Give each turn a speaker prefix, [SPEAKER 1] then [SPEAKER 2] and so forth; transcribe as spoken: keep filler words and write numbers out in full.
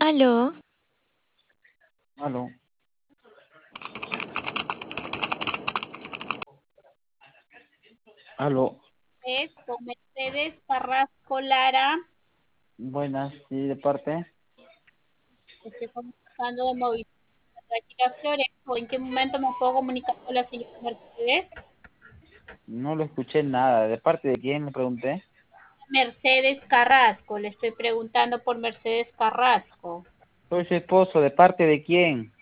[SPEAKER 1] Aló,
[SPEAKER 2] Aló, aló,
[SPEAKER 3] Es con Mercedes Carrasco Lara.
[SPEAKER 2] buenas, sí, de parte.
[SPEAKER 3] Estoy comunicando de Movistar Flores. ¿O en qué momento me puedo comunicar con la señora Mercedes?
[SPEAKER 2] No lo escuché nada. ¿De parte de quién le pregunté?
[SPEAKER 3] Mercedes Carrasco. Le estoy preguntando por Mercedes Carrasco.
[SPEAKER 2] Soy su esposo, ¿de parte de quién?